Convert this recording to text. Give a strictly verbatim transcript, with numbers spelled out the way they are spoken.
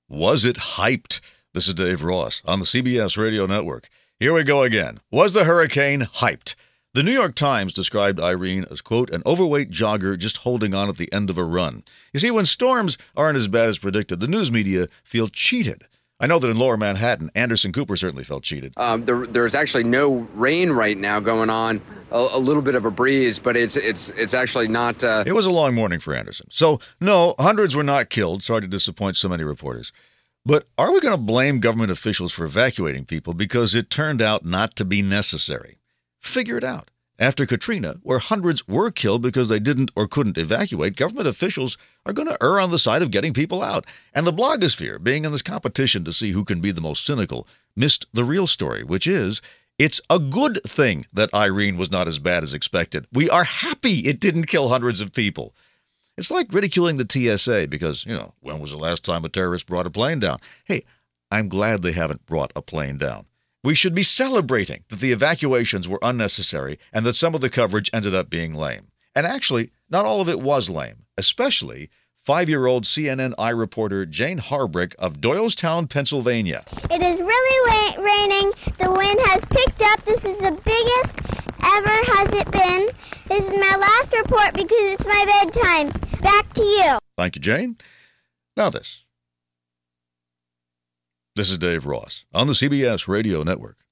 Was it hyped? This is Dave Ross on the C B S Radio Network. Here we go again. Was the hurricane hyped? The New York Times described Irene as, quote, an overweight jogger just holding on at the end of a run. You see, when storms aren't as bad as predicted, the news media feel cheated. I know that in Lower Manhattan, Anderson Cooper certainly felt cheated. Um, there, there's actually no rain right now going on, a, a little bit of a breeze, but it's it's it's actually not... Uh... It was a long morning for Anderson. So, no, hundreds were not killed. Sorry to disappoint so many reporters. But are we going to blame government officials for evacuating people because it turned out not to be necessary? Figure it out. After Katrina, where hundreds were killed because they didn't or couldn't evacuate, government officials are going to err on the side of getting people out. And the blogosphere, being in this competition to see who can be the most cynical, missed the real story, which is it's a good thing that Irene was not as bad as expected. We are happy it didn't kill hundreds of people. It's like ridiculing the T S A because, you know, when was the last time a terrorist brought a plane down? Hey, I'm glad they haven't brought a plane down. We should be celebrating that the evacuations were unnecessary and that some of the coverage ended up being lame. And actually, not all of it was lame, especially five-year-old C N N I reporter Jane Harbrick of Doylestown, Pennsylvania. It is really ra- raining. The wind has picked up. This is the biggest ever has it been. This is my last report because it's my bedtime. Back to you. Thank you, Jane. Now this. This is Dave Ross on the C B S Radio Network.